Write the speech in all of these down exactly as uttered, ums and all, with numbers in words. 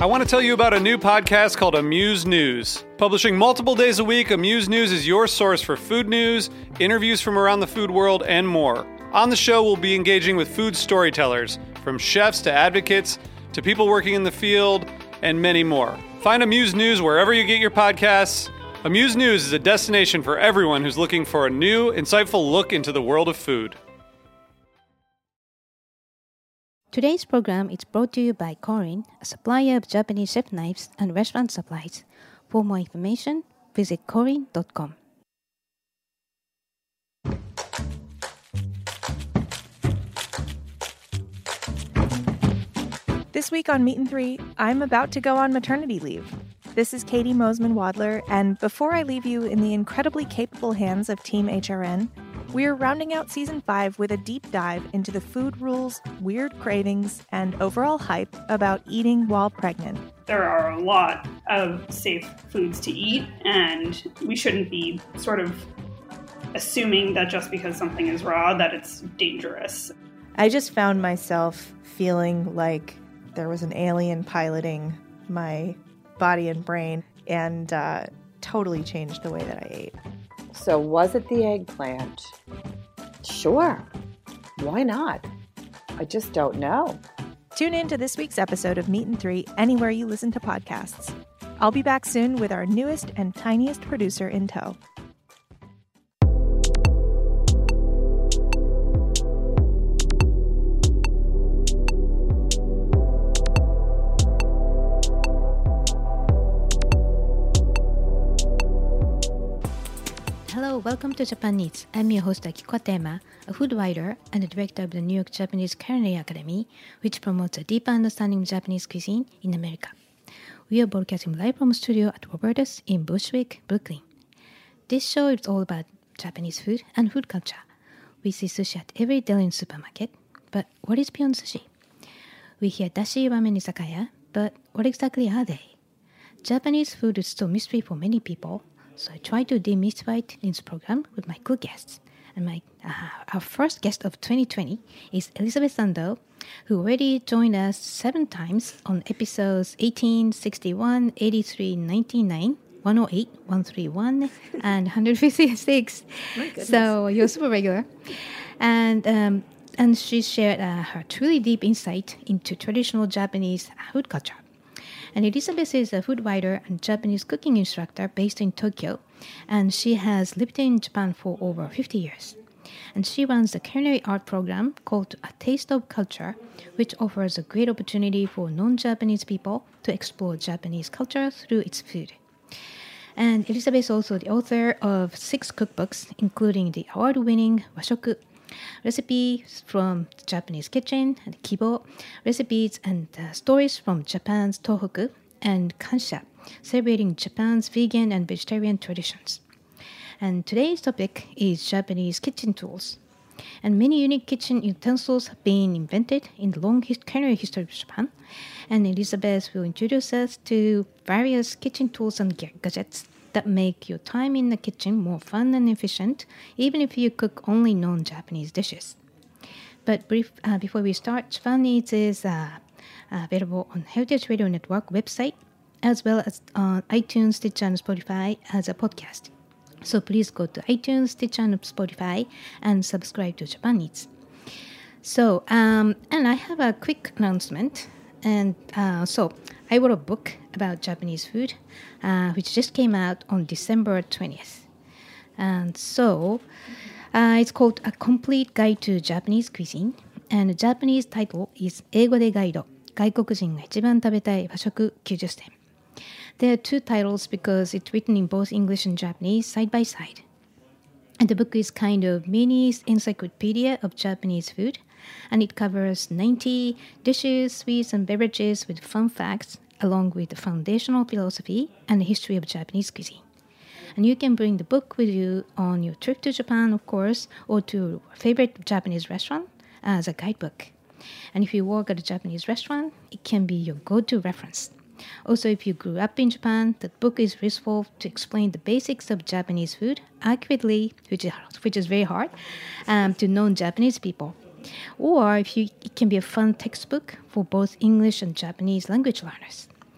I want to tell you about a new podcast called Amuse News. Publishing multiple days a week, Amuse News is your source for food news, interviews from around the food world, and more. On the show, we'll be engaging with food storytellers, from chefs to advocates to people working in the field, and many more. Find Amuse News wherever you get your podcasts. Amuse News is a destination for everyone who's looking for a new, insightful look into the world of food. Today's program is brought to you by Korin, a supplier of Japanese chef knives and restaurant supplies. For more information, visit korin dot com. This week on Meat and Three, I'm about to go on maternity leave. This is Katie Mosman-Wadler, and before I leave you in the incredibly capable hands of Team H R N, we're rounding out Season five with a deep dive into the food rules, weird cravings, and overall hype about eating while pregnant. There are a lot of safe foods to eat, and we shouldn't be sort of assuming that just because something is raw that it's dangerous. I just found myself feeling like there was an alien piloting my body and brain, and uh, totally changed the way that I ate. So was it the eggplant? Sure. Why not? I just don't know. Tune in to this week's episode of Meat and Three anywhere you listen to podcasts. I'll be back soon with our newest and tiniest producer in tow. Hello, welcome to Japan Eats. I'm your host Akiko Atema, a food writer and the director of the New York Japanese Culinary Academy, which promotes a deeper understanding of Japanese cuisine in America. We are broadcasting live from a studio at Roberta's in Bushwick, Brooklyn. This show is all about Japanese food and food culture. We see sushi at every deli and supermarket, but what is beyond sushi? We hear dashi ramen izakaya, but what exactly are they? Japanese food is still a mystery for many people, so I try to demystify it in this program with my cool guests. And my uh, our first guest of twenty twenty is Elizabeth Sando, who already joined us seven times on episodes eighteen, sixty-one, eighty-three, ninety-nine, one oh eight, one thirty-one, and one fifty-six. So you're super regular. And um, and she shared uh, her truly deep insight into traditional Japanese food culture. And Elizabeth is a food writer and Japanese cooking instructor based in Tokyo, and she has lived in Japan for over fifty years. And she runs a culinary art program called A Taste of Culture, which offers a great opportunity for non-Japanese people to explore Japanese culture through its food. And Elizabeth is also the author of six cookbooks, including the award-winning Washoku, recipes from the Japanese kitchen, and Kibo, recipes and uh, stories from Japan's Tohoku, and Kansha, celebrating Japan's vegan and vegetarian traditions. And today's topic is Japanese kitchen tools. And many unique kitchen utensils have been invented in the long culinary history of Japan. And Elizabeth will introduce us to various kitchen tools and gadgets that make your time in the kitchen more fun and efficient, even if you cook only non-Japanese dishes. But brief, uh, before we start, Japan Eats is uh, available on Heritage Radio Network website, as well as on iTunes, Stitcher, and Spotify as a podcast. So please go to iTunes, Stitcher, and Spotify and subscribe to Japan Eats. So, um, and I have a quick announcement. And uh, so I wrote a book about Japanese food, uh, which just came out on December twentieth. And so uh, it's called A Complete Guide to Japanese Cuisine. And the Japanese title is 英語でガイド、外国人が一番食べたい和食きゅうじゅっせん. There are two titles because it's written in both English and Japanese side by side. And the book is kind of mini encyclopedia of Japanese food, and it covers ninety dishes, sweets, and beverages with fun facts, along with the foundational philosophy and the history of Japanese cuisine. And you can bring the book with you on your trip to Japan, of course, or to your favorite Japanese restaurant as a guidebook. And if you work at a Japanese restaurant, it can be your go-to reference. Also, if you grew up in Japan, the book is useful to explain the basics of Japanese food accurately, which is, which is very hard, um, to non-Japanese people. Or if you, it can be a fun textbook for both English and Japanese language learners.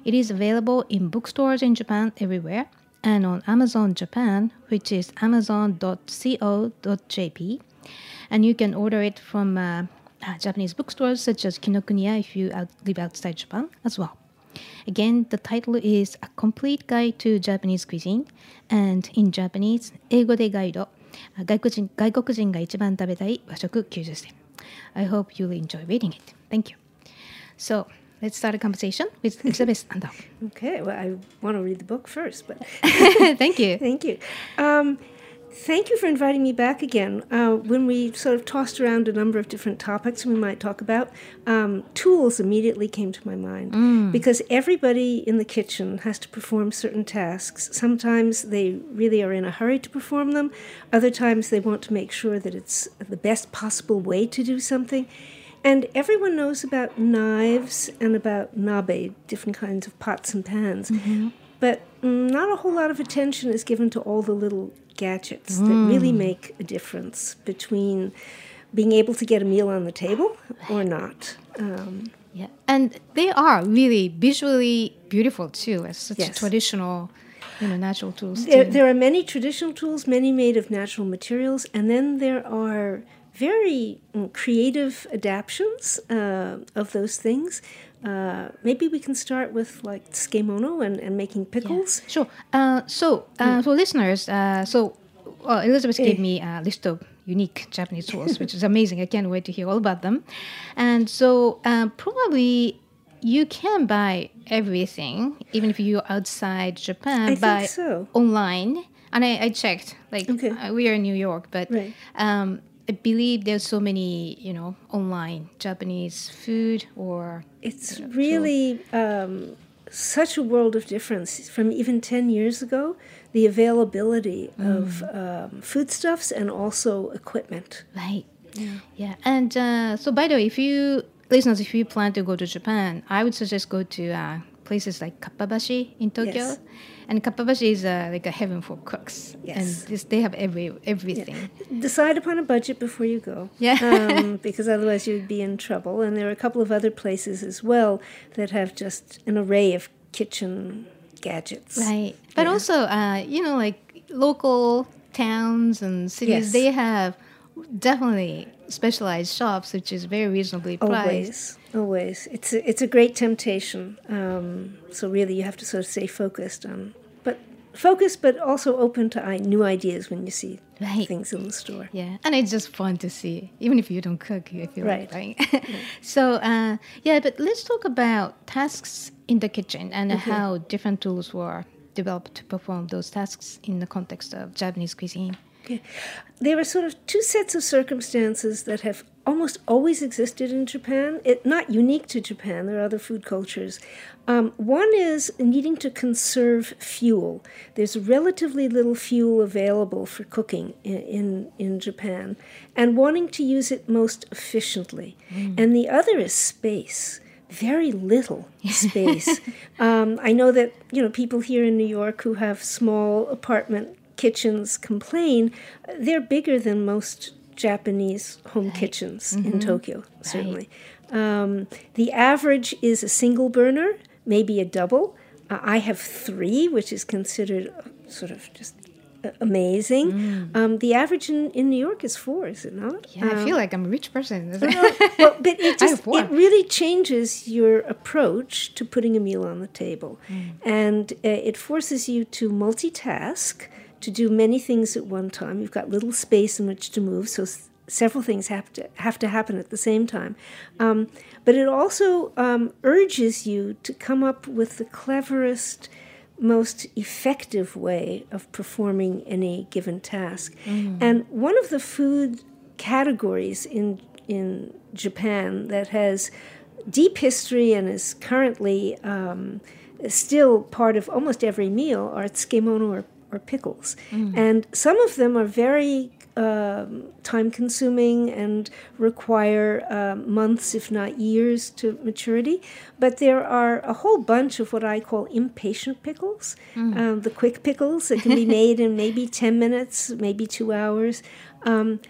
It is available in bookstores in Japan everywhere and on Amazon Japan, which is amazon dot co dot j p. And you can order it from uh, uh, Japanese bookstores such as Kinokuniya if you out- live outside Japan as well. Again, the title is A Complete Guide to Japanese Cuisine, and in Japanese, 英語でガイド、外国人、外国人が一番食べたい和食きゅうじゅっせん。I hope you'll enjoy reading it. Thank you. So, let's start a conversation with Elizabeth Ando. Okay, well, I want to read the book first, but Thank you. thank you. Um, thank you for inviting me back again. Uh, when we sort of tossed around a number of different topics we might talk about, um, tools immediately came to my mind Mm. because everybody in the kitchen has to perform certain tasks. Sometimes they really are in a hurry to perform them. Other times they want to make sure that it's the best possible way to do something. And everyone knows about knives and about nabe, different kinds of pots and pans. Mm-hmm. But mm, not a whole lot of attention is given to all the little gadgets that really make a difference between being able to get a meal on the table or not. Um, Yeah, and they are really visually beautiful too, as such Yes. traditional, you know, natural tools. there, too. there are many traditional tools, many made of natural materials, and then there are very mm, creative adaptions uh, of those things. Uh, maybe we can start with like tsukemono and, and making pickles. Sure. Uh, so, uh, for listeners, uh, so uh, Elizabeth gave me a list of unique Japanese tools, which is amazing. I can't wait to hear all about them. And so, uh, probably you can buy everything, even if you're outside Japan, I think buy so. online. And I, I checked, like Okay. uh, we are in New York, but Right. um, I believe there's so many, you know, online Japanese food or It's really um, such a world of difference from even ten years ago, the availability of um, foodstuffs and also equipment. Right. Yeah. Yeah. And uh, so, by the way, if you listeners, if you plan to go to Japan, I would suggest go to uh, places like Kappabashi in Tokyo. Yes. And Kappabashi is uh, like a heaven for cooks. Yes. And this, they have every everything. Decide upon a budget before you go. Yeah. um, because otherwise you'd be in trouble. And there are a couple of other places as well that have just an array of kitchen gadgets. Right. But Yeah. also, uh, you know, like local towns and cities, Yes. they have definitely specialized shops, which is very reasonably priced. Always, always. It's a, it's a great temptation. Um, so really, you have to sort of stay focused on, but focused, but also open to I- new ideas when you see Right. things in the store. Yeah, and it's just fun to see, even if you don't cook, you feel Right. right. So, uh, yeah, but let's talk about tasks in the kitchen and how different tools were developed to perform those tasks in the context of Japanese cuisine. Okay. There are sort of two sets of circumstances that have almost always existed in Japan. It not unique to Japan. There are other food cultures. Um, one is needing to conserve fuel. There's relatively little fuel available for cooking in in, in Japan, and wanting to use it most efficiently. And the other is space. Very little space. um, I know that you know people here in New York who have small apartment kitchens complain. They're bigger than most Japanese home kitchens in Tokyo, certainly. Um, the average is a single burner, maybe a double. Uh, I have three, which is considered uh, sort of just uh, amazing. Um, the average in, in New York is four, is it not? Yeah, I feel like I'm a rich person. Well, but it I just have one. it really changes your approach to putting a meal on the table, and uh, it forces you to multitask, to do many things at one time. You've got little space in which to move, so s- several things have to have to happen at the same time. Um, but it also um, urges you to come up with the cleverest, most effective way of performing any given task. And one of the food categories in in Japan that has deep history and is currently um, still part of almost every meal are tsukemono or, or pickles. And some of them are very um, time-consuming and require um, months, if not years, to maturity. But there are a whole bunch of what I call impatient pickles, um, the quick pickles that can be made in maybe ten minutes, maybe two hours. Um,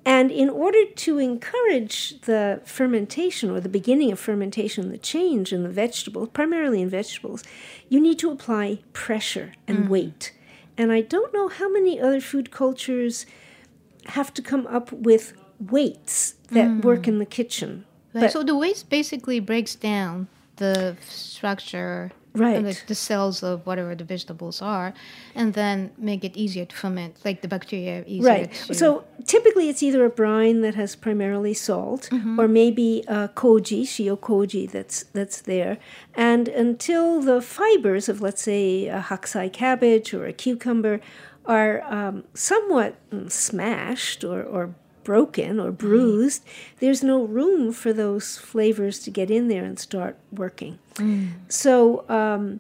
And in order to encourage the fermentation or the beginning of fermentation, the change in the vegetables, primarily in vegetables, you need to apply pressure and mm. weight. And I don't know how many other food cultures have to come up with weights that mm. work in the kitchen. Right. But, so the weight basically breaks down the structure, right. the, the cells of whatever the vegetables are, and then make it easier to ferment, like the bacteria easier right. to... So typically it's either a brine that has primarily salt, mm-hmm. or maybe a koji, shio koji, that's that's there. And until the fibers of, let's say, a hakusai cabbage or a cucumber are um, somewhat smashed or, or broken or bruised, mm. there's no room for those flavors to get in there and start working. Mm. So um,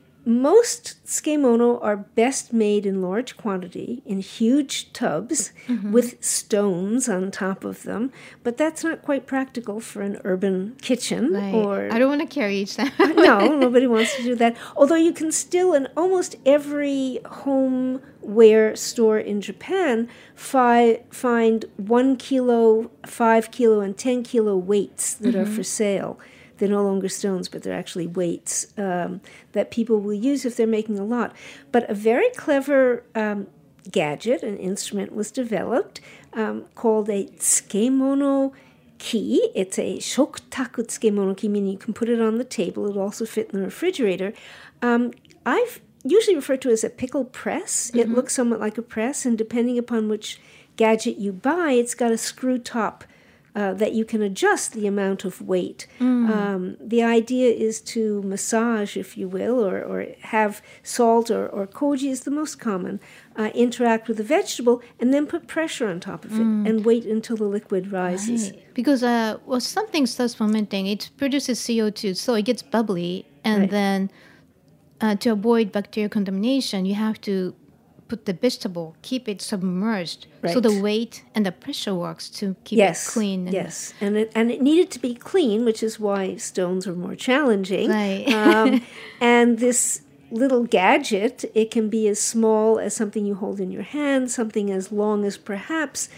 most tsukemono are best made in large quantity in huge tubs mm-hmm. with stones on top of them, but that's not quite practical for an urban kitchen. Right. Or I don't want to carry each time. No, nobody wants to do that. Although you can still, in almost every homeware store in Japan, fi- find one kilo, five kilo, and ten kilo weights that mm-hmm. are for sale. They're no longer stones, but they're actually weights um, that people will use if they're making a lot. But a very clever um, gadget, an instrument, was developed um, called a tsukemono ki. It's a shokutaku tsukemono ki, meaning you can put it on the table. It'll also fit in the refrigerator. Um, I've usually referred to it as a pickle press. Mm-hmm. It looks somewhat like a press, and depending upon which gadget you buy, it's got a screw top Uh, that you can adjust the amount of weight. Mm. Um, the idea is to massage, if you will, or, or have salt or, or koji is the most common, uh, interact with the vegetable, and then put pressure on top of it mm. and wait until the liquid rises. Right. Because uh, well, something starts fermenting, it produces C O two, so it gets bubbly, and right. then uh, to avoid bacterial contamination, you have to put the vegetable, keep it submerged, right. so the weight and the pressure works to keep yes, it clean. And yes, and it and it needed to be clean, which is why stones are more challenging. Right. um, and this little gadget, it can be as small as something you hold in your hand, something as long as perhaps,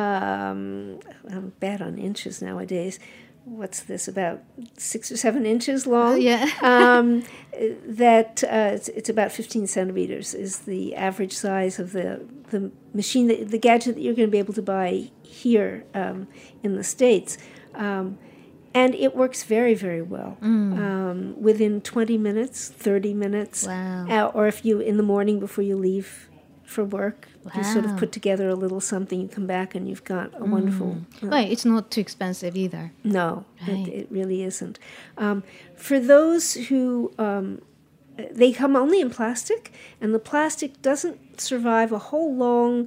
um, I'm bad on inches nowadays, what's this, about six or seven inches long? Uh, yeah. um, that uh, it's, it's about fifteen centimeters is the average size of the the machine, that, the gadget that you're going to be able to buy here um, in the States. Um, and it works very, very well. Mm. Um, within twenty minutes, thirty minutes. Wow. Uh, or if you, in the morning before you leave for work, wow. you sort of put together a little something, you come back and you've got a mm. wonderful... Uh, right, it's not too expensive either. No, right. it, it really isn't. Um, for those who... Um, they come only in plastic, and the plastic doesn't survive a whole long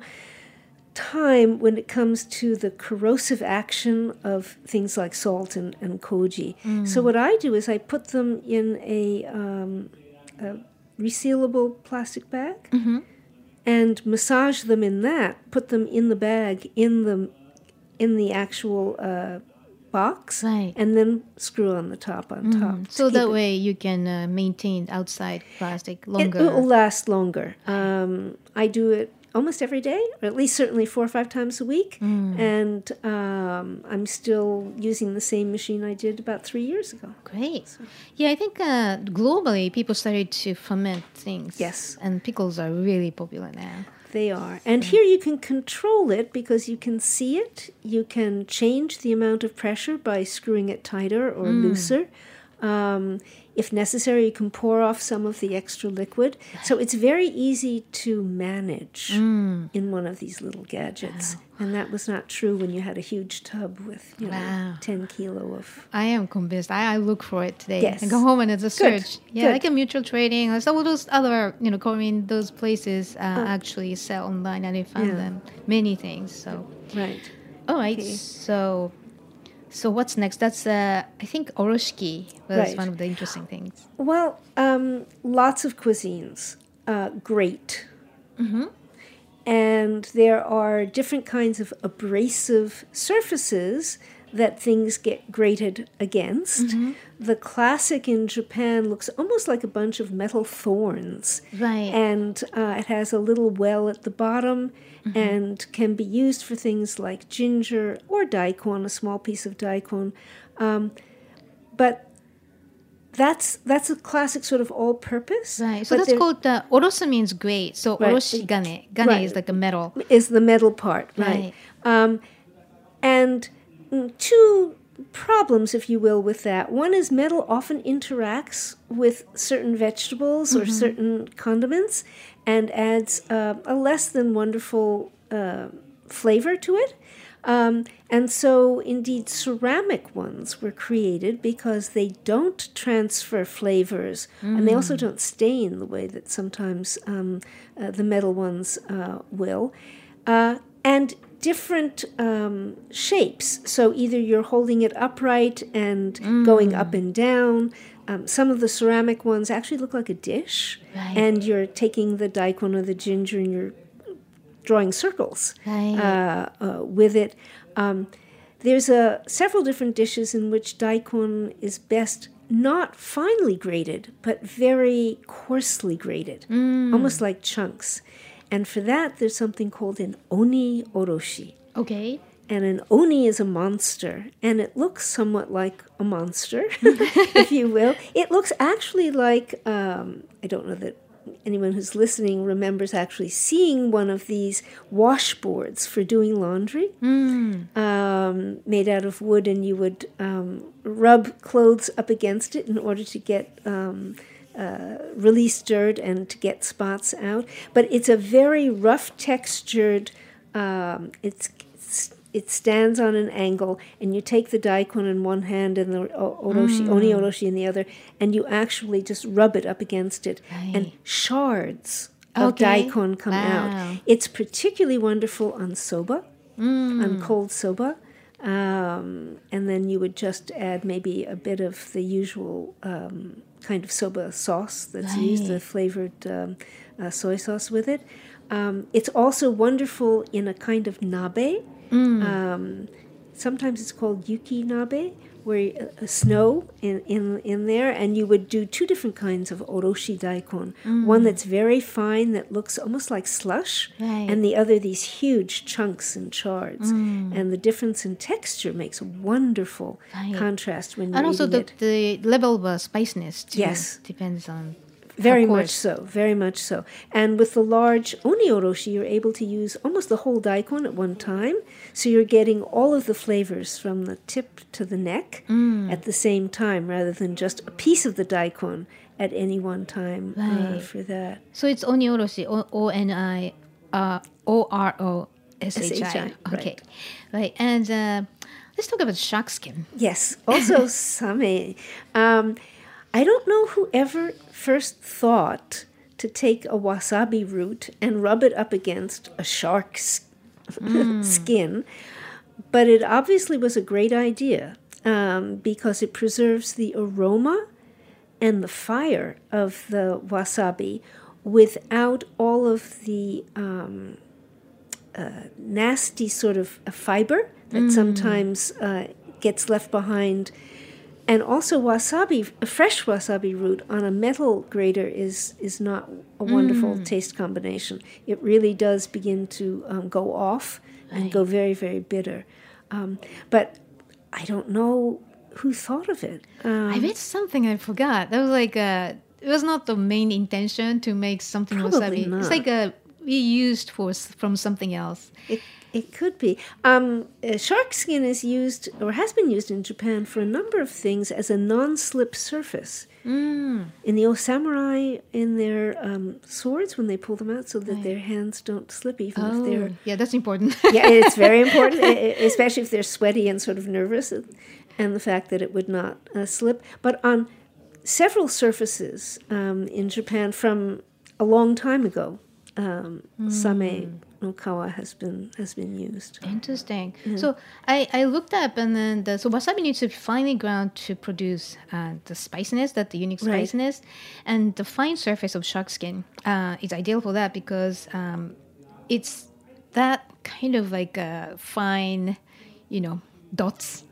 time when it comes to the corrosive action of things like salt and, and koji. Mm. So what I do is I put them in a, um, a resealable plastic bag, mm-hmm. and massage them in that, put them in the bag, in the in the actual uh, box, right. and then screw on the top on mm. top. So that it. way you can uh, maintain outside plastic longer. It will last longer. Um, I do it almost every day, or at least certainly four or five times a week, mm. and um, I'm still using the same machine I did about three years ago. Great. So. Yeah, I think uh, globally people started to ferment things. Yes. And pickles are really popular now. They are. And here you can control it because you can see it. You can change the amount of pressure by screwing it tighter or mm. looser. Um, if necessary, you can pour off some of the extra liquid. So it's very easy to manage mm. in one of these little gadgets. Wow. And that was not true when you had a huge tub with, you wow. know, ten kilo of... I am convinced. I, I look for it today. Yes. I go home and it's a search. Good. Yeah, Good. like a mutual trading. Like some of those other, you know, Korean, those places uh, oh. actually sell online, and I found yeah. them many things. So right. All right. Okay. So... So what's next? That's, uh, I think, oroshiki was right. one of the interesting things. Well, um, lots of cuisines. Uh, great. Mm-hmm. And there are different kinds of abrasive surfaces that things get grated against. Mm-hmm. The classic in Japan looks almost like a bunch of metal thorns. Right. And uh, it has a little well at the bottom mm-hmm. and can be used for things like ginger or daikon, a small piece of daikon. Um, but that's that's a classic sort of all-purpose. Right. So that's called, uh, orosu means grate. So right. oroshi gane. Gane right. is like a metal. Is the metal part, right. right. Um, and two problems, if you will, with that. One is metal often interacts with certain vegetables mm-hmm. or certain condiments and adds uh, a less than wonderful uh, flavor to it. Um, and so, indeed, ceramic ones were created because they don't transfer flavors, mm. and they also don't stain the way that sometimes um, uh, the metal ones uh, will. Uh, and different um, shapes. So either you're holding it upright and mm. going up and down. Um, some of the ceramic ones actually look like a dish, right. and you're taking the daikon or the ginger and you're drawing circles right. uh, uh, with it. Um, there's a, several different dishes in which daikon is best not finely grated, but very coarsely grated, mm. almost like chunks. And for that, there's something called an oni oroshi. Okay. And an oni is a monster, and it looks somewhat like a monster, if you will. It looks actually like, um, I don't know that anyone who's listening remembers actually seeing one of these washboards for doing laundry mm. um, made out of wood, and you would um, rub clothes up against it in order to get um, uh, release dirt and to get spots out. But it's a very rough textured, um, it's, it's it stands on an angle, and you take the daikon in one hand and the oroshi, mm. oni oroshi in the other, and you actually just rub it up against it, right. and shards of okay. daikon come wow. out. It's particularly wonderful on soba, mm. on cold soba, um, and then you would just add maybe a bit of the usual um, kind of soba sauce that's right. used, the flavored um, uh, soy sauce with it. Um, it's also wonderful in a kind of nabe. Mm. Um, sometimes it's called yuki nabe, where uh, snow in, in in there, and you would do two different kinds of oroshi daikon. Mm. One that's very fine, that looks almost like slush, right. and the other these huge chunks and shards. Mm. And the difference in texture makes a wonderful right. contrast when you're and also eating the, it. the level of uh, spiciness too. Yes. Depends on... Very much so, very much so. And with the large oni oroshi, you're able to use almost the whole daikon at one time. So you're getting all of the flavors from the tip to the neck mm. at the same time, rather than just a piece of the daikon at any one time right. uh, for that. So it's oni oroshi, O N I O R O S H I. Okay, right. And uh, let's talk about shark skin. Yes, also same. Um, I don't know who ever first thought to take a wasabi root and rub it up against a shark's mm. skin, but it obviously was a great idea um, because it preserves the aroma and the fire of the wasabi without all of the um, uh, nasty sort of fiber that mm. sometimes uh, gets left behind. And also wasabi, a fresh wasabi root on a metal grater is is not a wonderful mm. taste combination. It really does begin to um, go off and right. go very, very bitter. Um, but I don't know who thought of it. Um, I read something I forgot. That was like a, it was not the main intention to make something Probably wasabi. not. It's like a reused for from something else. It It could be. Um, uh, shark skin is used, or has been used in Japan for a number of things as a non-slip surface. Mm. In the old samurai, in their um, swords, when they pull them out so that right. their hands don't slip, even oh, if they're... yeah, that's important. yeah, it's very important, especially if they're sweaty and sort of nervous, and the fact that it would not uh, slip. But on several surfaces um, in Japan from a long time ago, um, mm. same no kawa has been has been used. Interesting. Mm-hmm. So I, I looked up, and then the, so wasabi needs to be finely ground to produce uh, the spiciness, that the unique Right. spiciness, and the fine surface of shark skin uh, is ideal for that because um, it's that kind of like uh, fine, you know, dots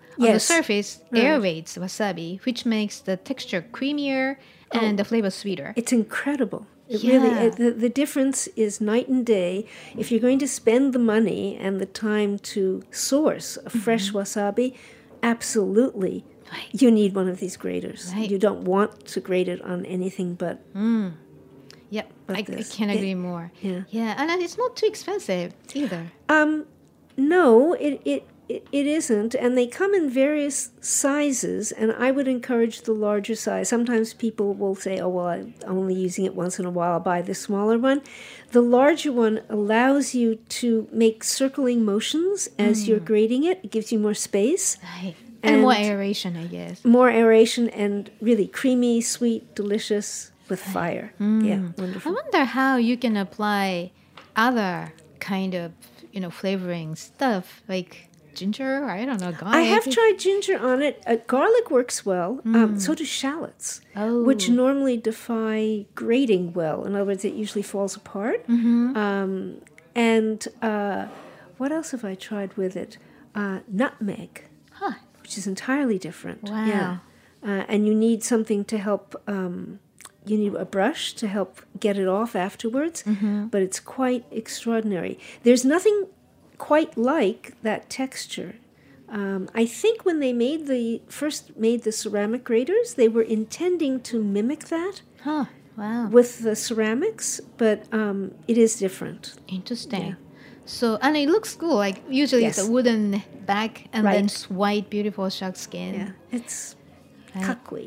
on the Yes. surface Right. aerates wasabi, which makes the texture creamier and the flavor sweeter. It's incredible. It Yeah. really it, the, the difference is night and day. If you're going to spend the money and the time to source a fresh wasabi, absolutely Right. you need one of these graters. Right. You don't want to grate it on anything but Yep, But I, I this- can't it- agree more. yeah. Yeah, and it's not too expensive either. Um, no, it, it it it isn't, and they come in various sizes. And I would encourage the larger size. Sometimes people will say, "Oh, well, I'm only using it once in a while. I'll buy the smaller one." The larger one allows you to make circling motions as you're grating it. It gives you more space, Right. And, more And- aeration, I guess. more aeration, and really creamy, sweet, delicious with fire. Yeah, I wonderful. wonder how you can apply other kind of, you know, flavoring stuff like ginger, or I don't know, garlic. I have tried ginger on it. Uh, garlic works well. Um, so do shallots, Oh. which normally defy grating well. In other words, it usually falls apart. Um, and uh, what else have I tried with it? Uh, nutmeg, Huh. which is entirely different. Wow. Yeah. Uh, and you need something to help. Um, you need a brush to help get it off afterwards. But it's quite extraordinary. There's nothing quite like that texture. Um, I think when they made the first made the ceramic graters, they were intending to mimic that Huh. Wow. with the ceramics, but um, it is different. Interesting. So, and it looks cool. Like usually it's Yes. a wooden back and then Right. s- white, beautiful shark skin. Yeah, it's Right. kakui.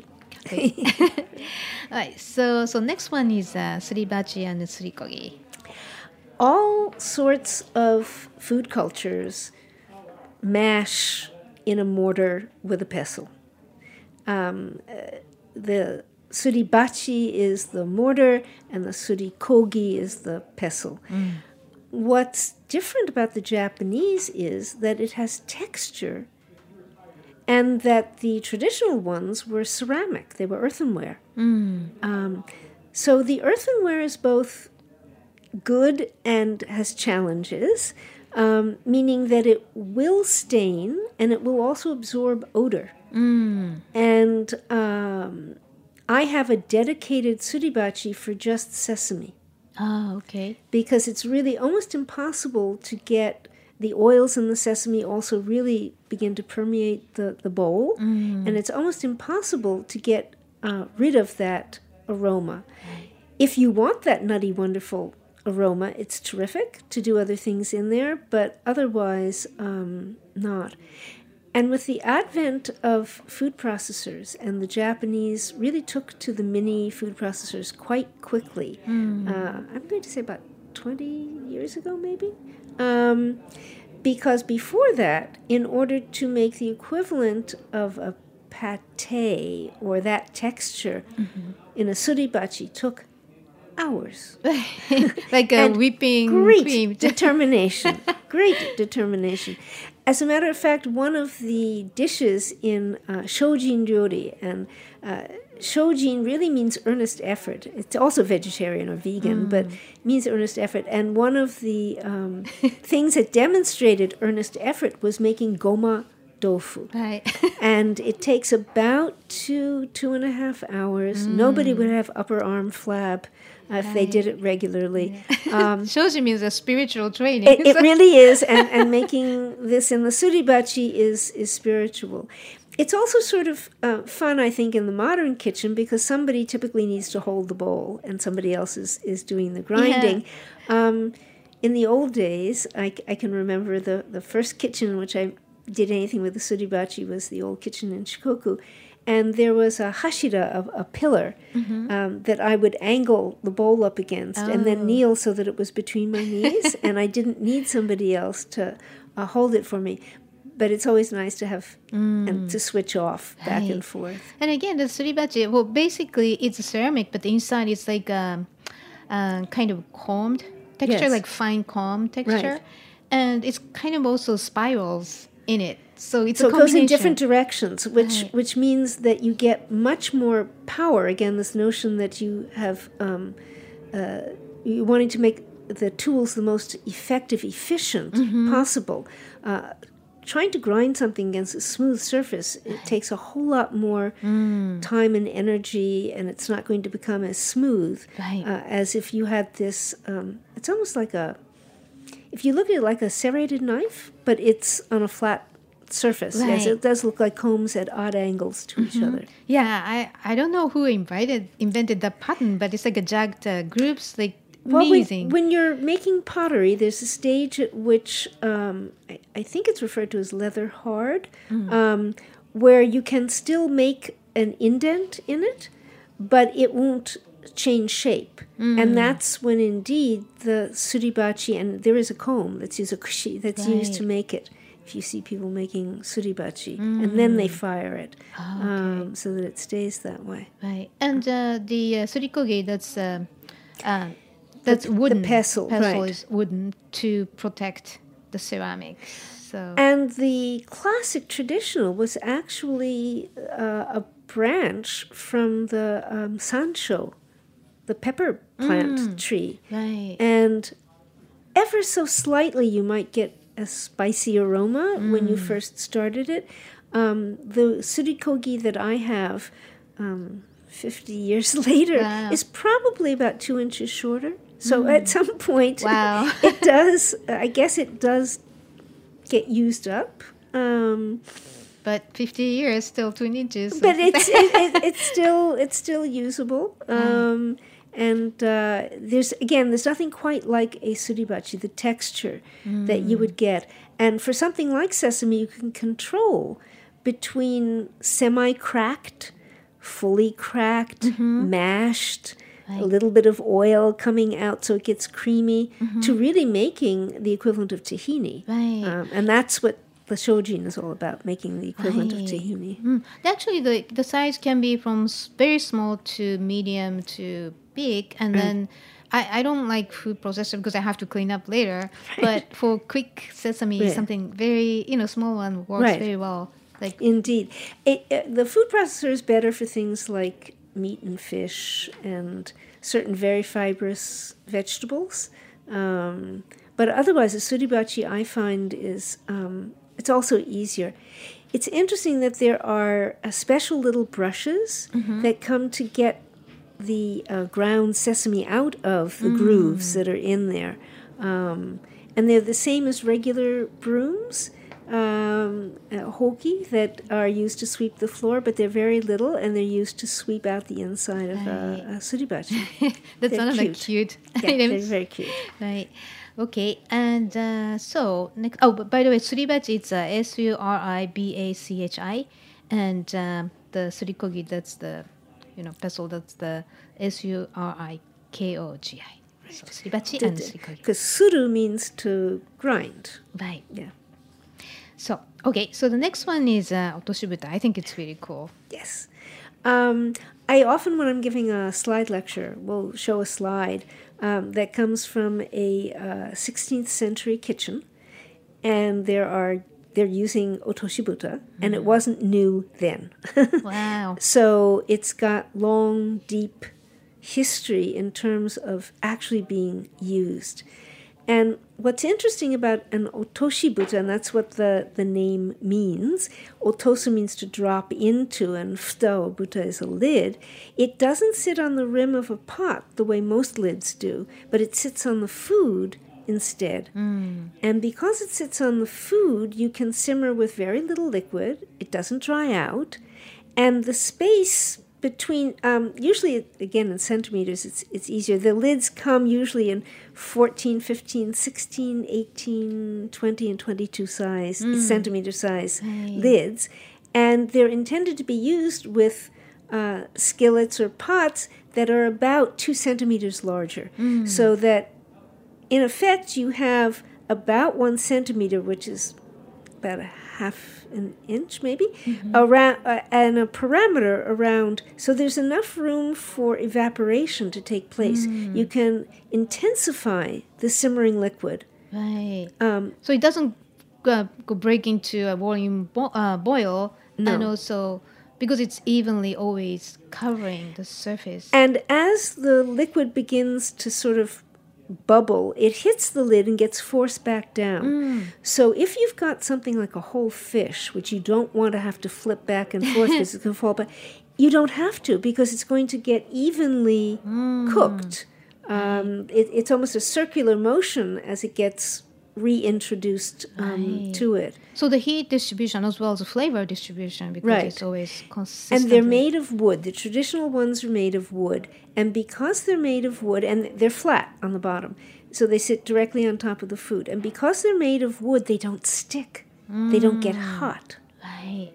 Right. So, so next one is uh, suribachi and surikogi. All sorts of food cultures mash in a mortar with a pestle. Um, uh, the suribachi is the mortar, and the surikogi is the pestle. What's different about the Japanese is that it has texture, and that the traditional ones were ceramic. They were earthenware. Um, so the earthenware is both good and has challenges, um, meaning that it will stain and it will also absorb odor. And um, I have a dedicated suribachi for just sesame, Oh, okay. because it's really almost impossible to get the oils in the sesame also really begin to permeate the, the bowl, and it's almost impossible to get uh, rid of that aroma. If you want that nutty, wonderful aroma, it's terrific to do other things in there, but otherwise um, not. And with the advent of food processors, and the Japanese really took to the mini food processors quite quickly, uh, I'm going to say about twenty years ago, maybe? Um, because before that, in order to make the equivalent of a pate or that texture in a suribachi took hours. Like a And whipping Great cream. determination. Great determination. As a matter of fact, one of the dishes in uh, shojin ryori, and uh, shojin really means earnest effort. It's also vegetarian or vegan, but means earnest effort. And one of the um, things that demonstrated earnest effort was making goma tofu. Right. And it takes about two, two and a half hours. Nobody would have upper arm flab uh, if they did it regularly. Um, Shoji means a spiritual training. it, it really is, and, and making this in the suribachi is, is spiritual. It's also sort of uh, fun, I think, in the modern kitchen, because somebody typically needs to hold the bowl and somebody else is, is doing the grinding. Um, in the old days, I, I can remember the, the first kitchen in which I did anything with the suribachi was the old kitchen in Shikoku. And there was a hashira, a, a pillar, um, that I would angle the bowl up against and then kneel so that it was between my knees. And I didn't need somebody else to uh, hold it for me. But it's always nice to have and to switch off back Right. and forth. And again, the suribachi, well, basically it's a ceramic, but the inside is like a, uh, kind of combed texture, Yes. like fine comb texture. Right. And it's kind of also spirals in it. So it's So a it goes combination. in different directions, which Right. which means that you get much more power. Again, this notion that you have um, uh, you're wanting to make the tools the most effective, efficient possible. Uh, trying to grind something against a smooth surface, it takes a whole lot more mm. time and energy, and it's not going to become as smooth right. uh, as if you had this. Um, it's almost like a, if you look at it like a serrated knife, but it's on a flat surface. Right. Yes, it does look like combs at odd angles to mm-hmm. each other. Yeah, I, I don't know who invited invented that pattern, but it's like a jagged uh, groups, like well, amazing. When, when you're making pottery, there's a stage at which um, I, I think it's referred to as leather hard, mm. um, where you can still make an indent in it, but it won't change shape. Mm. And that's when indeed the suribachi, and there is a comb that's used, a kushi, that's right. used to make it. If you see people making suribachi, mm. and then they fire it, oh, okay. um, so that it stays that way. Right, and uh, the uh, surikogi, that's uh, uh, that's the, wooden. The pestle, pestle right. is wooden to protect the ceramics. So. And the classic traditional was actually uh, a branch from the um, sansho, the pepper plant mm. tree, right? And ever so slightly, you might get a spicy aroma mm. when you first started it. Um, the surikogi that I have um, fifty years later wow. is probably about two inches shorter. So mm. at some point, wow. it does, I guess it does get used up. Um, but fifty years, still two inches. But it's, it, it, it's, still, it's still usable. Um, And uh, there's, again, there's nothing quite like a suribachi, the texture mm. that you would get. And for something like sesame, you can control between semi-cracked, fully cracked, mm-hmm. mashed, right. a little bit of oil coming out so it gets creamy, mm-hmm. to really making the equivalent of tahini. Right. Um, and that's what the shojin is all about, making the equivalent right. of tahini. Mm. Actually, the, the size can be from very small to medium to big, and mm. then I, I don't like food processor because I have to clean up later. Right. But for quick sesame, yeah. something very, you know, small one works right. very well. Like indeed, it, uh, the food processor is better for things like meat and fish and certain very fibrous vegetables. Um, but otherwise, the suribachi I find is um, it's also easier. It's interesting that there are uh, special little brushes mm-hmm. that come to get the uh, ground sesame out of the mm. grooves that are in there. Um, and they're the same as regular brooms, um, uh, hoki, that are used to sweep the floor, but they're very little, and they're used to sweep out the inside of a, a suribachi. That's another cute. Yeah, they're very cute. Right. Okay, and uh, so, next, oh, but by the way, suribachi, it's uh, S U R I B A C H I, and um, the surikogi, that's the you know, pestle, that's the S U R I K O G I. Right. So, suribachi and surikogi. Because suru means to grind. Right. Yeah. So, okay, so the next one is uh, otoshibuta. I think it's really cool. Yes. Um, I often, when I'm giving a slide lecture, will show a slide um, that comes from a uh, sixteenth century kitchen. And there are they're using otoshibuta, and mm. it wasn't new then. Wow. So it's got long, deep history in terms of actually being used. And what's interesting about an otoshibuta, and that's what the, the name means, otosu means to drop into, and futa or buta is a lid, it doesn't sit on the rim of a pot the way most lids do, but it sits on the food instead. Mm. And because it sits on the food, you can simmer with very little liquid. It doesn't dry out. And the space between, um, usually, again, in centimeters, it's it's easier. The lids come usually in fourteen, fifteen, sixteen, eighteen, twenty, and twenty-two size, mm. centimeter size right. lids. And they're intended to be used with uh, skillets or pots that are about two centimeters larger. Mm. So that in effect, you have about one centimeter, which is about a half an inch, maybe, mm-hmm. around, uh, and a parameter around. So there's enough room for evaporation to take place. Mm. You can intensify the simmering liquid. Right. Um, so it doesn't uh, go break into a boiling bo- uh, boil, no. and also because it's evenly always covering the surface. And as the liquid begins to sort of bubble, it hits the lid and gets forced back down. Mm. So if you've got something like a whole fish, which you don't want to have to flip back and forth because it's going to fall back, you don't have to because it's going to get evenly mm. cooked. Um, it, it's almost a circular motion as it gets reintroduced um, right. to it. So the heat distribution as well as the flavor distribution, because right. it's always consistent. And they're made of wood. The traditional ones are made of wood. And because they're made of wood, and they're flat on the bottom, so they sit directly on top of the food. And because they're made of wood, they don't stick. Mm. They don't get hot. Right.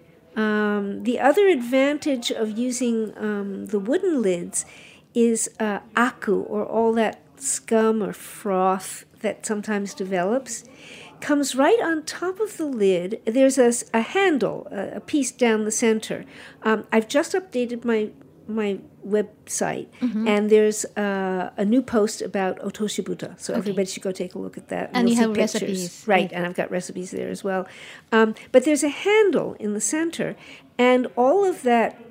Um, the other advantage of using um, the wooden lids is uh, aku, or all that scum or froth that sometimes develops, comes right on top of the lid. There's a, a handle, a, a piece down the center. Um, I've just updated my my website, mm-hmm. and there's uh, a new post about otoshibuta, so okay. everybody should go take a look at that. And, and you have pictures. recipes. Right, and I've got recipes there as well. Um, but there's a handle in the center, and all of that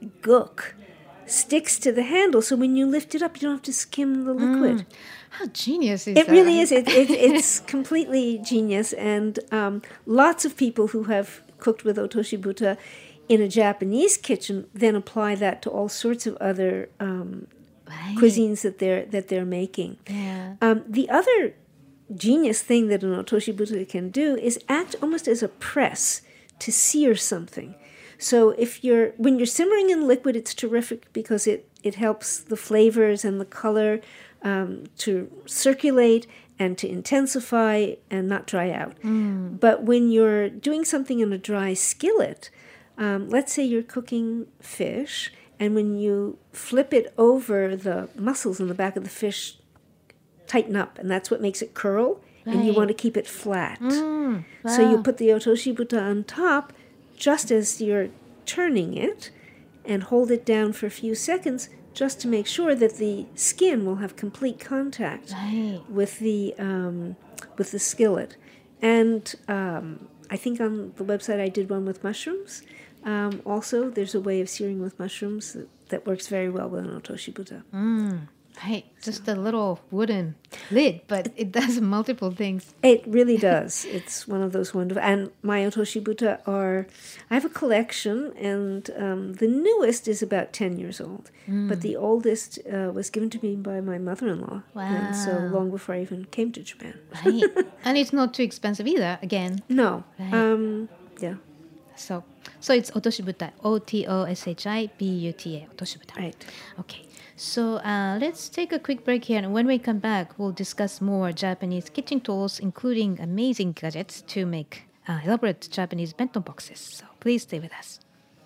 gook sticks to the handle, so when you lift it up, you don't have to skim the liquid. Mm. How genius is it that? It really is. It, it, it's completely genius, and um, lots of people who have cooked with otoshibuta in a Japanese kitchen then apply that to all sorts of other um, right. cuisines that they're that they're making. Yeah. Um, the other genius thing that an otoshibuta can do is act almost as a press to sear something. So if you're when you're simmering in liquid, it's terrific because it, it helps the flavors and the color um, to circulate and to intensify and not dry out. Mm. But when you're doing something in a dry skillet, um, let's say you're cooking fish, and when you flip it over, the muscles in the back of the fish tighten up, and that's what makes it curl, right. and you want to keep it flat. Mm. Wow. So you put the otoshibuta on top just as you're turning it, and hold it down for a few seconds just to make sure that the skin will have complete contact right. with the um, with the skillet. And um, I think on the website I did one with mushrooms. Um, also, there's a way of searing with mushrooms that, that works very well with an otoshibuta. Mm. Right, just so. A little wooden lid, but it does multiple things. It really does. It's one of those wonderful. And my otoshibuta are, I have a collection, and um, the newest is about ten years old. Mm. But the oldest uh, was given to me by my mother-in-law. Wow. And so long before I even came to Japan. Right. And it's not too expensive either, again. No. Right. Um, yeah. So, so it's otoshibuta, O T O S H I B U T A, otoshibuta. Right. Okay. So uh, let's take a quick break here, and when we come back, we'll discuss more Japanese kitchen tools, including amazing gadgets to make uh, elaborate Japanese bento boxes. So please stay with us.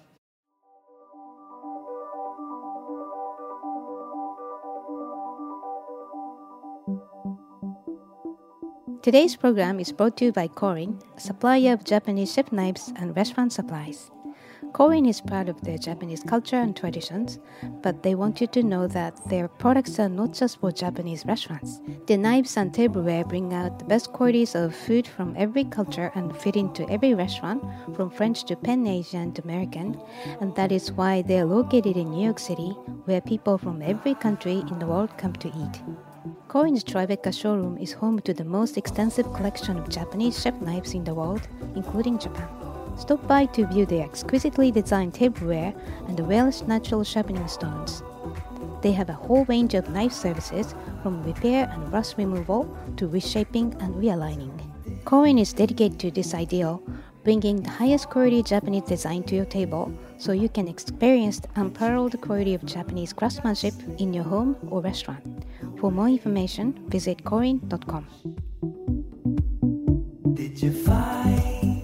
Today's program is brought to you by Korin, a supplier of Japanese chef knives and restaurant supplies. Korin is proud of their Japanese culture and traditions, but they want you to know that their products are not just for Japanese restaurants. Their knives and tableware bring out the best qualities of food from every culture and fit into every restaurant, from French to Pan Asian to American, and that is why they are located in New York City, where people from every country in the world come to eat. Korin's Tribeca showroom is home to the most extensive collection of Japanese chef knives in the world, including Japan. Stop by to view their exquisitely designed tableware and the relish natural sharpening stones. They have a whole range of knife services, from repair and rust removal to reshaping and realigning. Korin is dedicated to this ideal, bringing the highest quality Japanese design to your table so you can experience the unparalleled quality of Japanese craftsmanship in your home or restaurant. For more information, visit korin dot com. Did you find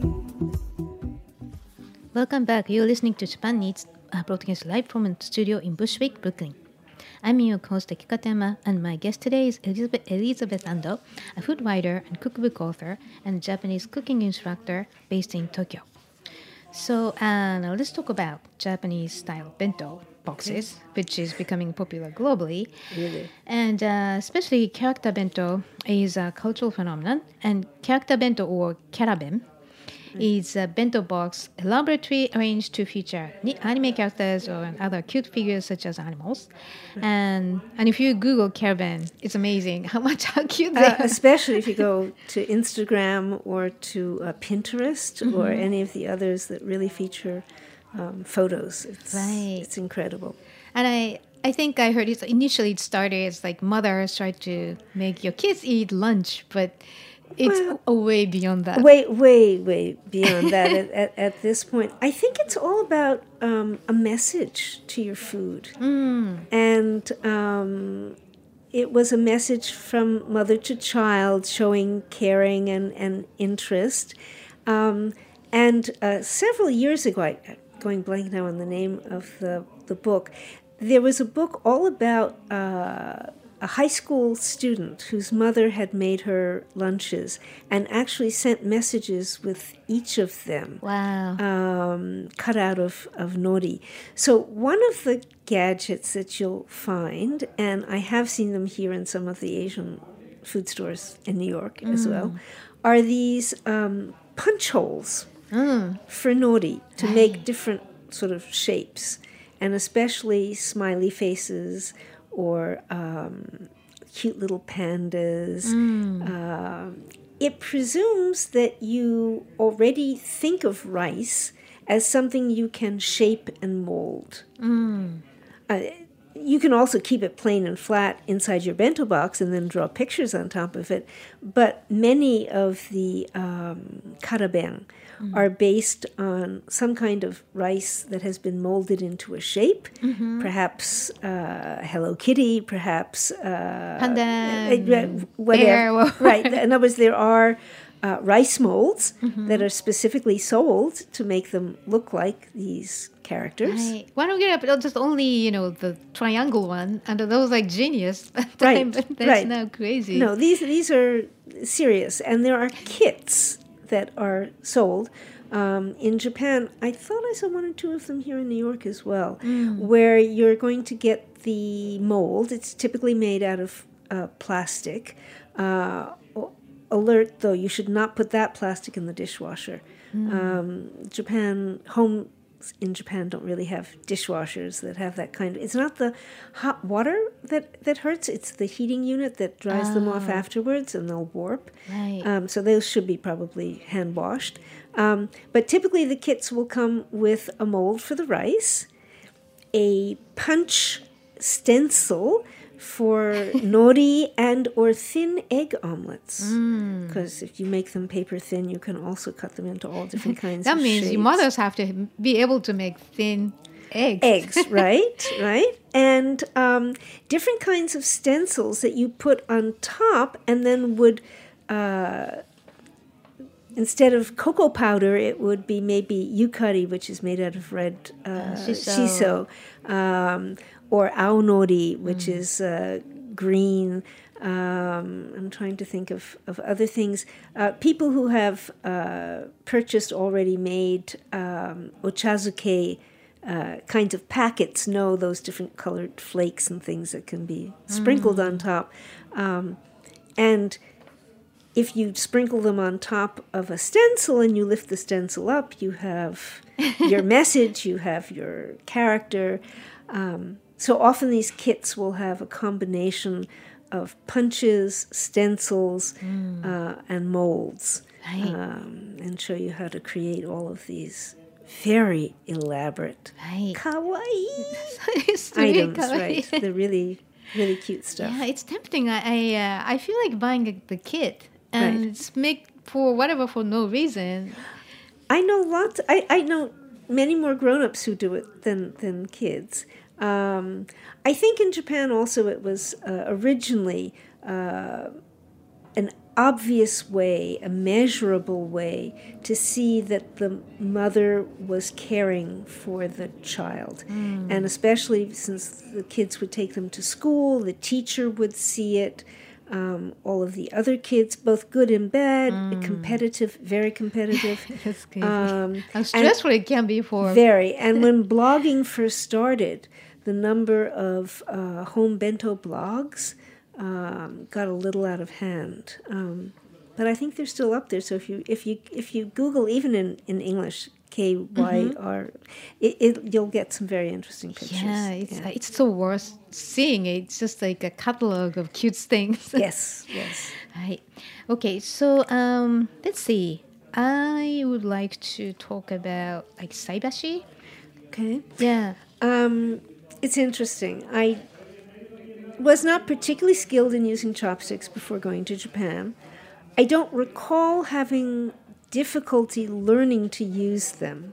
Welcome back. You're listening to Japan Needs, uh, broadcast live from a studio in Bushwick, Brooklyn. I'm your host, Kikatema, and my guest today is Elizabeth, Elizabeth Ando, a food writer and cookbook author and Japanese cooking instructor based in Tokyo. So uh, now let's talk about Japanese-style bento boxes, okay. which is becoming popular globally. Really? And uh, especially character bento is a cultural phenomenon, and character bento or karaben is a bento box elaborately arranged to feature ni- anime characters or other cute figures such as animals. And and if you Google Caravan, it's amazing how much how cute they Uh, are. especially if you go to Instagram or to uh, Pinterest or any of the others that really feature um, photos. It's, Right. it's incredible. And I I think I heard it initially it started as like mothers try to make your kids eat lunch, but it's Well, a way beyond that. Way, way, way beyond that at, at, at this point. I think it's all about um, a message to your food. And um, it was a message from mother to child showing caring and, and interest. Um, and uh, several years ago, I, going blank now on the name of the, the book, there was a book all about uh, a high school student whose mother had made her lunches and actually sent messages with each of them Wow. um, cut out of, of nori. So one of the gadgets that you'll find, and I have seen them here in some of the Asian food stores in New York as well, are these um, punch holes for nori to make different sort of shapes, and especially smiley faces or um, cute little pandas. Um, it presumes that you already think of rice as something you can shape and mold. Uh, you can also keep it plain and flat inside your bento box and then draw pictures on top of it. But many of the um, karaben are based on some kind of rice that has been molded into a shape, perhaps uh, Hello Kitty, perhaps uh, Panda, uh, whatever. bear. Right. In other words, there are uh, rice molds that are specifically sold to make them look like these characters. Right. Why don't we get up just only, you know, the triangle one, and those like genius. Right, But that's right. now crazy. No, these these are serious, and there are kits that are sold um, in Japan. I thought I saw one or two of them here in New York as well, where you're going to get the mold. It's typically made out of uh, plastic. Uh, o- alert, though, you should not put that plastic in the dishwasher. Um, Japan home. In Japan don't really have dishwashers that have that kind of... It's not the hot water that, that hurts, it's the heating unit that dries them off afterwards and they'll warp. Right. Um, so those should be probably hand washed. Um, but typically the kits will come with a mold for the rice, a punch stencil for nori and or thin egg omelets. Because if you make them paper thin, you can also cut them into all different kinds that of means shapes. your mothers have to be able to make thin eggs. Eggs, right, right. And um, different kinds of stencils that you put on top and then would... Uh, Instead of cocoa powder, it would be maybe yukari, which is made out of red uh, shiso. shiso, um, or aonori, which is uh, green. Um, I'm trying to think of, of other things. Uh, people who have uh, purchased already made um, ochazuke uh, kinds of packets know those different colored flakes and things that can be sprinkled on top. Um, and if you sprinkle them on top of a stencil and you lift the stencil up, you have your message, you have your character. Um, so often these kits will have a combination of punches, stencils, uh, and molds, Right. um, and show you how to create all of these very elaborate, Right. kawaii It's really items, kawaii. right? The really, really cute stuff. Yeah, it's tempting. I I, uh, I feel like buying a, the kit and Right. it's make for whatever for no reason. I know lots. I, I know many more grown-ups who do it than than kids. Um, I think in Japan also it was uh, originally uh, an obvious way, a measurable way to see that the mother was caring for the child. And especially since the kids would take them to school, the teacher would see it. Um, all of the other kids, both good and bad, competitive, very competitive. That's crazy. Um, How stressful it can be for Very. And when blogging first started, the number of uh, home bento blogs um, got a little out of hand. Um, but I think they're still up there. So if you if you if you Google even in, in English K Y R, it, it you'll get some very interesting pictures. Yeah, it's Yeah. uh, it's so worth seeing it. It's just like a catalog of cute things. Yes, yes. Right. Okay, so um, let's see. I would like to talk about like saibashi. Okay. Yeah. Um, it's interesting. I was not particularly skilled in using chopsticks before going to Japan. I don't recall having difficulty learning to use them.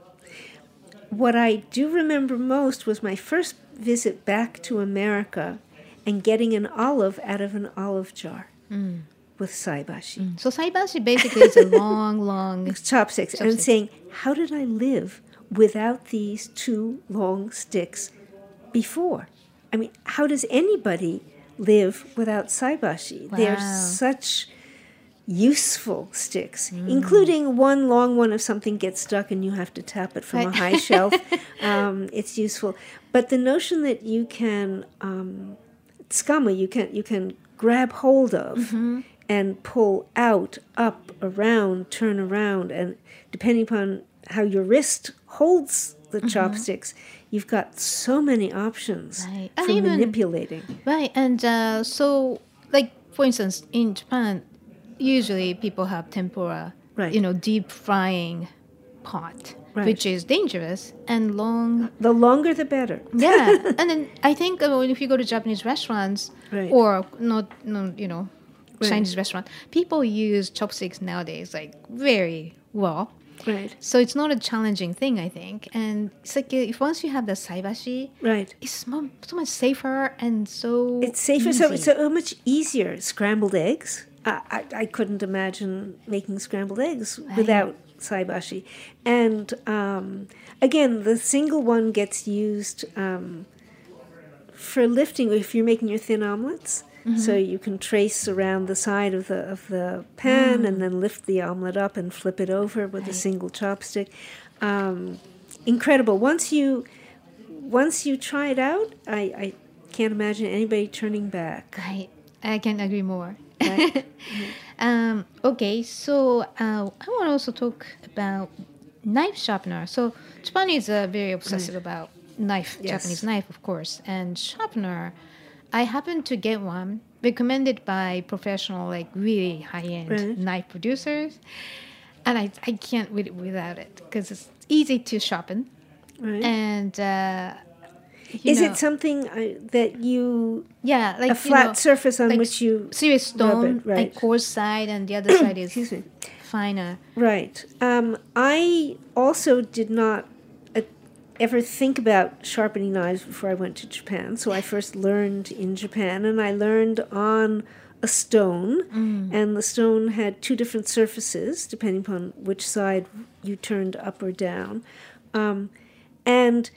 What I do remember most was my first visit back to America and getting an olive out of an olive jar Mm. with saibashi. So saibashi basically is a long, long. Chopsticks. And Chopsticks. saying, how did I live without these two long sticks before? I mean, how does anybody live without saibashi? They're Wow. such useful sticks, including one long one if something gets stuck and you have to tap it from a Right. high shelf. Um, it's useful. But the notion that you can, um, tsukama, you can, you can grab hold of and pull out, up, around, turn around, and depending upon how your wrist holds the chopsticks, you've got so many options Right. for And even- manipulating. Right, and uh, so, like, for instance, in Japan, usually people have tempura, Right. you know, deep frying pot, Right. which is dangerous and long. The longer the better. Yeah, and then I think uh, if you go to Japanese restaurants Right. or not, no, you know, Right. Chinese restaurant, people use chopsticks nowadays like very well. Right, So it's not a challenging thing, I think. And it's like uh, if once you have the saibashi, right. it's mo- so much safer and so It's safer, so easy. it's so much easier. Scrambled eggs. I, I, I couldn't imagine making scrambled eggs without saibashi. And um, again, the single one gets used um, for lifting if you're making your thin omelets. So you can trace around the side of the of the pan and then lift the omelet up and flip it over with a single chopstick. Um, incredible. Once you once you try it out, I, I can't imagine anybody turning back. Right. I can agree more. Right? um, okay, so uh, I want to also talk about knife sharpener. So Japan is uh, very obsessive about knife, Yes. Japanese knife, of course, and sharpener. I happened to get one recommended by professional, like really high-end Right. knife producers, and I I can't with without it because it's easy to sharpen, Right. and uh, you Is know, it something I, that you yeah like a you flat know, surface on like which you serious rub stone, it, right. like coarse side, and the other side is excuse me. finer. Right. Um, I also did not uh, ever think about sharpening knives before I went to Japan. So I first learned in Japan, and I learned on a stone, and the stone had two different surfaces depending upon which side you turned up or down. Um, and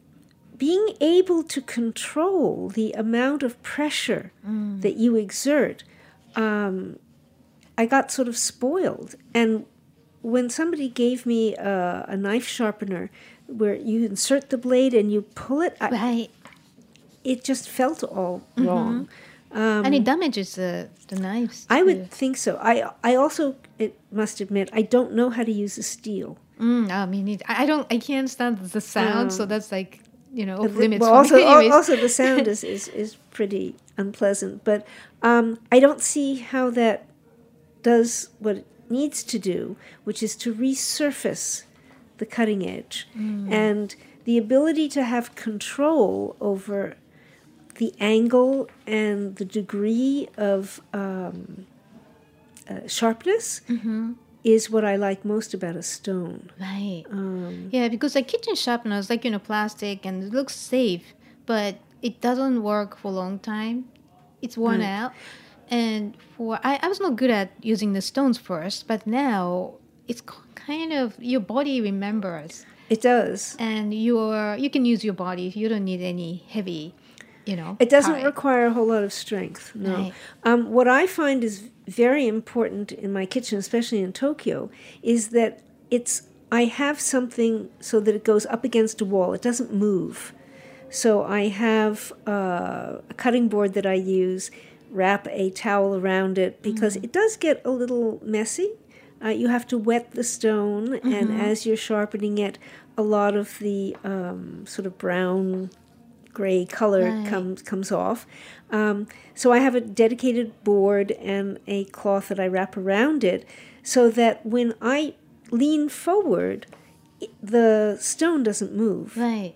being able to control the amount of pressure that you exert, um, I got sort of spoiled. And when somebody gave me a, a knife sharpener where you insert the blade and you pull it, I, Right. it just felt all wrong. Um, And it damages the, the knives. I too. would think so. I I also it must admit I don't know how to use a steel. Mm, I mean, it, I don't. I can't stand the sound, so that's like you know off The- limits well, for also me. anyways. also the sound is, is, is pretty unpleasant. But um, I don't see how that does what it needs to do, which is to resurface the cutting edge, and the ability to have control over the angle and the degree of um, uh, sharpness is what I like most about a stone. Right. Um, Yeah, because like kitchen sharpeners, like you know, plastic and it looks safe, but it doesn't work for a long time. It's worn Right. out. And for I, I was not good at using the stones first, but now it's k- kind of your body remembers, it does. and you're you can use your body. You don't need any heavy, you know. It doesn't power. require a whole lot of strength. No. Right. Um, what I find is very important in my kitchen, especially in Tokyo, is that it's I have something so that it goes up against a wall. It doesn't move. So I have uh, a cutting board that I use wrap a towel around it because mm. it does get a little messy. Uh, you have to wet the stone, mm-hmm. and as you're sharpening it, a lot of the um, sort of brown, gray color right. comes comes off. Um, so I have a dedicated board and a cloth that I wrap around it so that when I lean forward, the stone doesn't move. Right.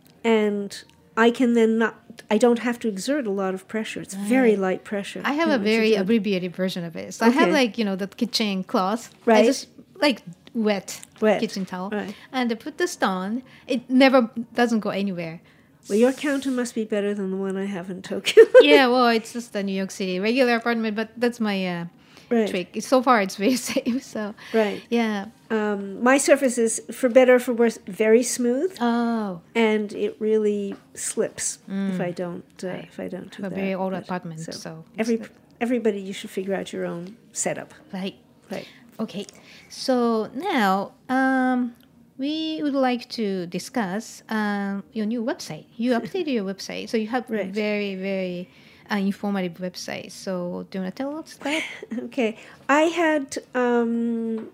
And I can then not, I don't have to exert a lot of pressure. It's right. very light pressure. I have you a know, very abbreviated version of it. So okay. I have like, you know, the kitchen cloth. Right. I just like wet, wet. kitchen towel. Right. And I put the stone. It never doesn't go anywhere. Well, your counter must be better than the one I have in Tokyo. Yeah, well, it's just a New York City regular apartment, but that's my uh, right. trick. So far, it's very safe. So right, yeah. Um, my surface is, for better or for worse, very smooth. Oh, and it really slips mm. if I don't uh, right. if I don't do a that. A very old but, apartment, so, so every everybody, you should figure out your own setup. Right, right. Okay, so now. Um, We would like to discuss um, your new website. You updated your website, so you have right. very, very uh, informative website. So do you want to tell us that? Okay. I had um,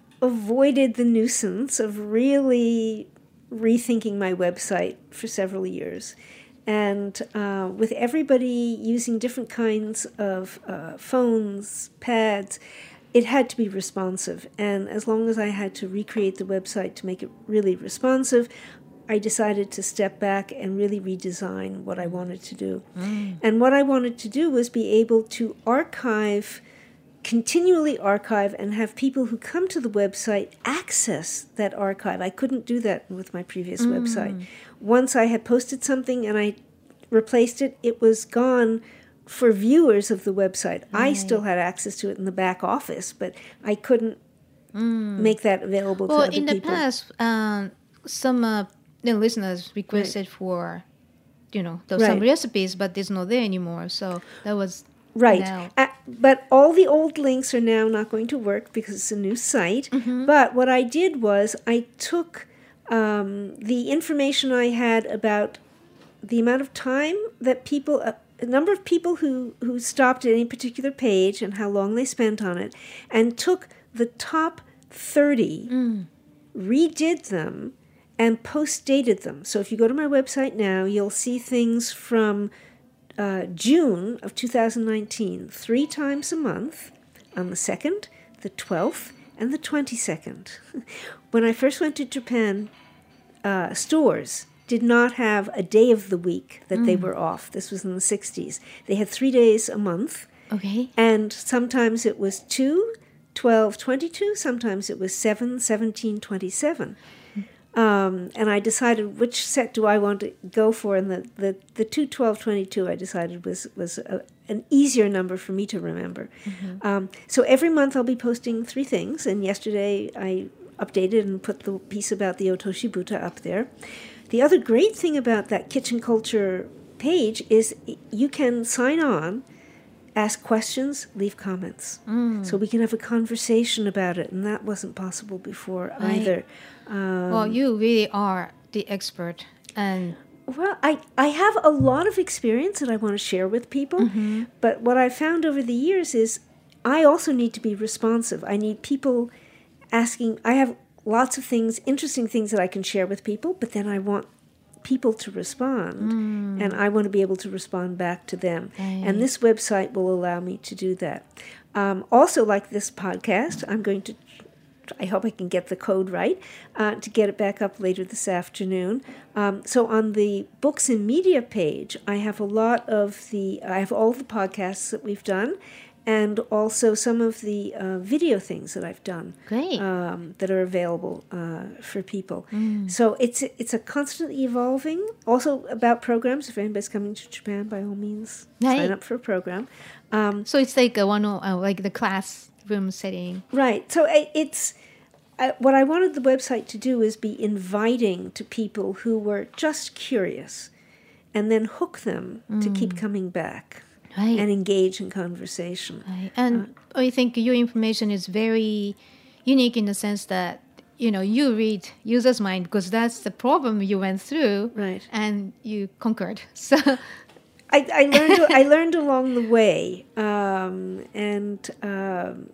avoided the nuisance of really rethinking my website for several years. And uh, with everybody using different kinds of uh, phones, pads, it had to be responsive, and as long as I had to recreate the website to make it really responsive, I decided to step back and really redesign what I wanted to do. Mm. And what I wanted to do was be able to archive, continually archive, and have people who come to the website access that archive. I couldn't do that with my previous mm. website. Once I had posted something and I replaced it, it was gone. For viewers of the website, right. I still had access to it in the back office, but I couldn't mm. make that available well, to other people. Well, in the people. past, um, some uh, you know, listeners requested right. for, you know, those, right. some recipes, but it's not there anymore. So that was right. Now. Uh, but all the old links are now not going to work because it's a new site. Mm-hmm. But what I did was I took um, the information I had about the amount of time that people. Uh, a number of people who, who stopped at any particular page and how long they spent on it, and took the top thirty, mm. redid them, and post-dated them. So if you go to my website now, you'll see things from uh, June of two thousand nineteen, three times a month, on the second, the twelfth, and the twenty-second. When I first went to Japan, uh, stores did not have a day of the week that mm. they were off. This was in the sixties. They had three days a month. Okay. And sometimes it was two, twelve, twenty-two. Sometimes it was seven, seventeen, twenty-seven. Mm. Um, and I decided which set do I want to go for. And the, the, the two, twelve, twenty-two I decided was, was a, an easier number for me to remember. Mm-hmm. Um, so every month I'll be posting three things. And yesterday I updated and put the piece about the Otoshi Buta up there. The other great thing about that Kitchen Culture page is you can sign on, ask questions, leave comments. Mm. So we can have a conversation about it, and that wasn't possible before right. either. Um, well, you really are the expert. and Well, I, I have a lot of experience that I want to share with people, mm-hmm. but what I've found over the years is I also need to be responsive. I need people asking, I have lots of things, interesting things that I can share with people, but then I want people to respond, mm. and I want to be able to respond back to them. Right. And this website will allow me to do that. Um, also, like this podcast, I'm going to, I hope I can get the code right, uh, to get it back up later this afternoon. Um, so on the Books and Media page, I have a lot of the, I have all the podcasts that we've done, and also some of the uh, video things that I've done. Great. Um, that are available uh, for people. Mm. So it's it's a constantly evolving. Also about programs. If anybody's coming to Japan, by all means, right. sign up for a program. Um, so it's like a one, uh, like the classroom setting. Right. So it's uh, what I wanted the website to do is be inviting to people who were just curious, and then hook them mm. to keep coming back. Right. And engage in conversation. Right. And uh, I think your information is very unique in the sense that, you know, you read users' mind because that's the problem you went through. Right. And you conquered. So I, I learned I learned along the way, um, and um,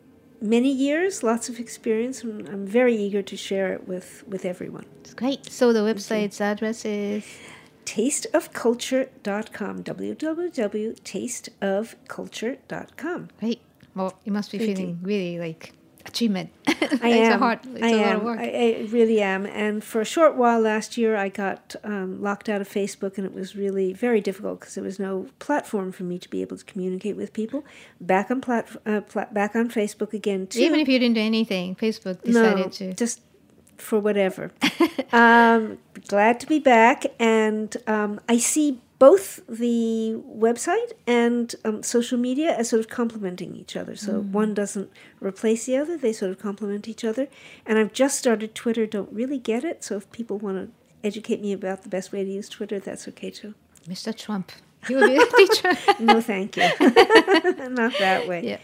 many years, lots of experience, and I'm very eager to share it with, with everyone. It's great. So the website's address is taste of culture dot com. w w w dot taste of culture dot com. Great. Well, you must be Thank feeling you. really like achievement. I it's am. A hard, it's I a am. lot of work. I, I really am. And for a short while last year, I got um, locked out of Facebook, and it was really very difficult because there was no platform for me to be able to communicate with people. Back on plat- uh, plat- back on Facebook again too. Even if you didn't do anything, Facebook decided no, to. just for whatever. um, glad to be back, and um, I see both the website and um, social media as sort of complementing each other. So mm. one doesn't replace the other, they sort of complement each other. And I've just started Twitter, don't really get it, so if people want to educate me about the best way to use Twitter, that's okay too. Mister Trump. You will be the teacher. No, thank you. Not that way. Yeah.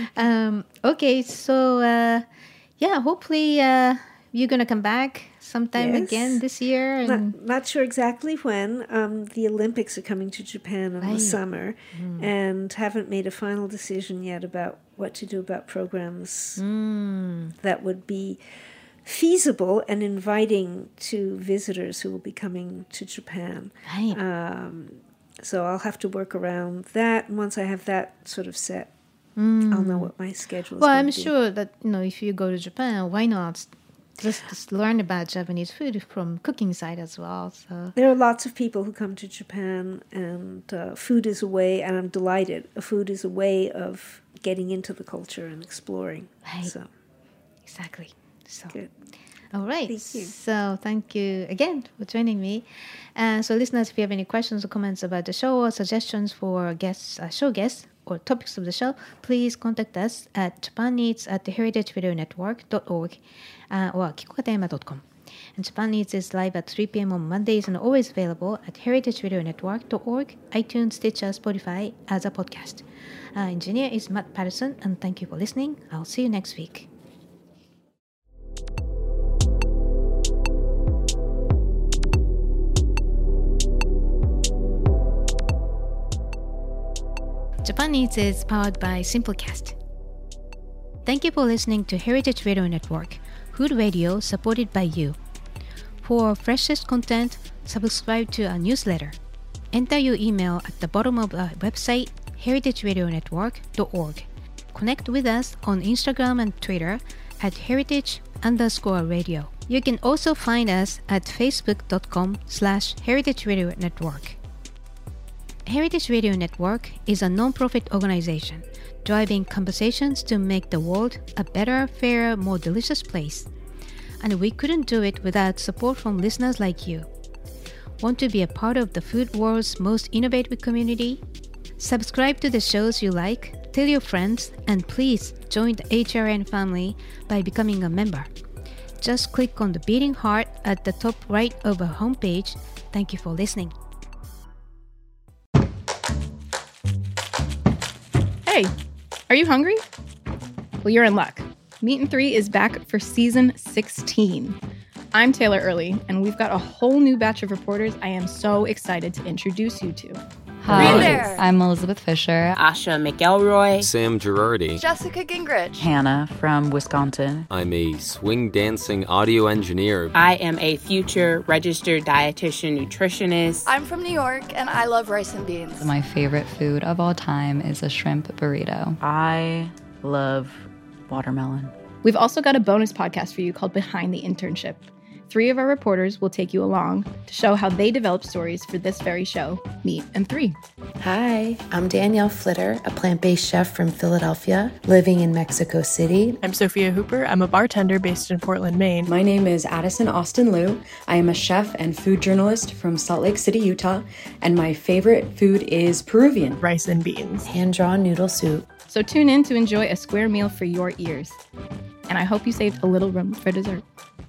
Um, okay, so uh, yeah, hopefully uh, you're going to come back sometime yes. again this year. And not, not sure exactly when. Um, the Olympics are coming to Japan in right. the summer, mm. and haven't made a final decision yet about what to do about programs mm. that would be feasible and inviting to visitors who will be coming to Japan. Right. Um, so I'll have to work around that. And once I have that sort of set, mm. I'll know what my schedule is. Well, I'm be. sure that, you know, if you go to Japan, why not just, just learn about Japanese food from cooking side as well. So there are lots of people who come to Japan, and uh, food is a way, and I'm delighted. Food is a way of getting into the culture and exploring. Right. So exactly. So good. All right. Thank you. So thank you again for joining me. Uh, so listeners, if you have any questions or comments about the show or suggestions for guests, uh, show guests or topics of the show, please contact us at japan needs at the heritage radio network dot org uh, or kikokatayama dot com. And Japan Needs is live at three p.m. on Mondays and always available at heritage radio network dot org, iTunes, Stitcher, Spotify as a podcast. Uh, engineer is Matt Patterson, and thank you for listening. I'll see you next week. Japan Needs is powered by Simplecast. Thank you for listening to Heritage Radio Network, food radio supported by you. For freshest content, subscribe to our newsletter. Enter your email at the bottom of our website, heritage radio network dot org. Connect with us on Instagram and Twitter at heritage underscore radio. You can also find us at facebook.com slash heritage radio network. Heritage Radio Network is a non-profit organization driving conversations to make the world a better, fairer, more delicious place. And we couldn't do it without support from listeners like you. Want to be a part of the food world's most innovative community? Subscribe to the shows you like, tell your friends, and please join the H R N family by becoming a member. Just click on the beating heart at the top right of our homepage. Thank you for listening. Hey, are you hungry? Well, you're in luck. Meat and Three is back for season sixteen. I'm Taylor Early, and we've got a whole new batch of reporters I am so excited to introduce you to. Hi, I'm Elizabeth Fisher. Asha McElroy. Sam Girardi. Jessica Gingrich. Hannah from Wisconsin. I'm a swing dancing audio engineer. I am a future registered dietitian nutritionist. I'm from New York, and I love rice and beans. My favorite food of all time is a shrimp burrito. I love watermelon. We've also got a bonus podcast for you called Behind the Internship. Three of our reporters will take you along to show how they develop stories for this very show, Meat and Three. Hi, I'm Danielle Flitter, a plant-based chef from Philadelphia, living in Mexico City. I'm Sophia Hooper. I'm a bartender based in Portland, Maine. My name is Addison Austin Liu. I am a chef and food journalist from Salt Lake City, Utah, and my favorite food is Peruvian. Rice and beans. Hand-drawn noodle soup. So tune in to enjoy a square meal for your ears. And I hope you saved a little room for dessert.